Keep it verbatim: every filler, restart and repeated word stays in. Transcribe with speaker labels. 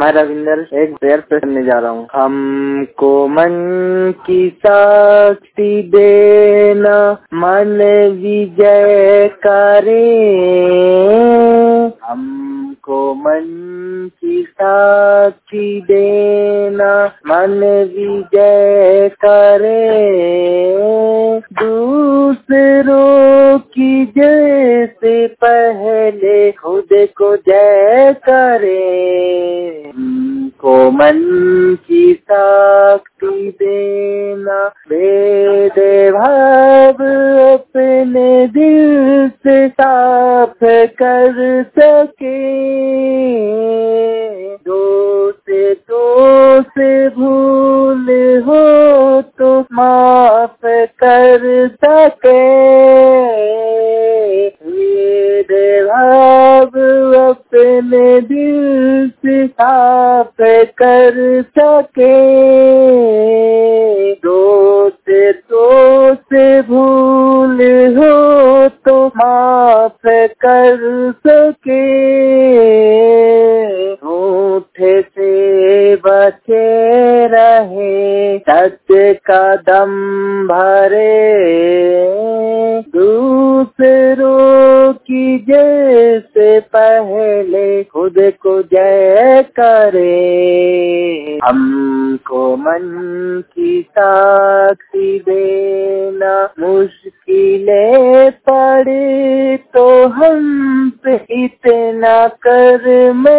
Speaker 1: मैं रविंदर एक प्रेयर करने जा रहा हूँ। हमको मन की शक्ति देना, मन विजय करे। हमको मन की शक्ति देना, मन विजय करे। दूसरों की जय से पहले खुद को जय करे। हमको मन की शक्ति देना, भेदभाव अपने दिल से साफ कर सके। दोष दोष भूल हो तो माफ कर सके। भेदभाव अपने दिल से साफ कर सके। दोष दोष भूल हो तो माफ कर सके। झूठ से बचे रहे, सत्य का दम भरे। दूसरों की जय से पहले खुद को जय करे। हमको मन की शक्ति देना, मुश्किलें पड़े तो हम पे इतना कर्म